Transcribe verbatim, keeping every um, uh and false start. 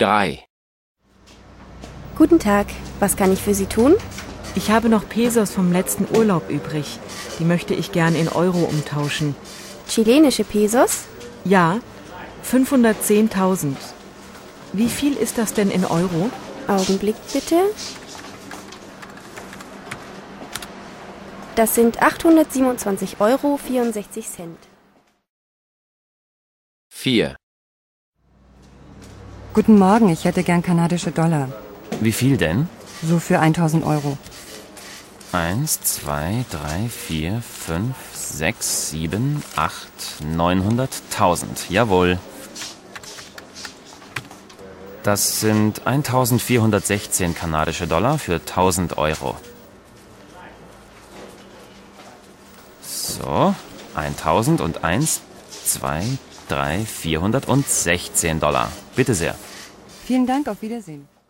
drei. Guten Tag, was kann ich für Sie tun? Ich habe noch Pesos vom letzten Urlaub übrig. Die möchte ich gern in Euro umtauschen. Chilenische Pesos? Ja, fünfhundertzehntausend. Wie viel ist das denn in Euro? Augenblick bitte. Das sind achthundertsiebenundzwanzig Euro vierundsechzig Cent. vier. Guten Morgen, ich hätte gern kanadische Dollar. Wie viel denn? So für tausend Euro. Eins, zwei, drei, vier, fünf, sechs, sieben, acht, neunhundert, tausend. Jawohl. Das sind eintausendvierhundertsechzehn kanadische Dollar für tausend Euro. So, eintausend und eins, zwei, drei, vierhundertsechzehn Dollar. Bitte sehr. Vielen Dank, auf Wiedersehen.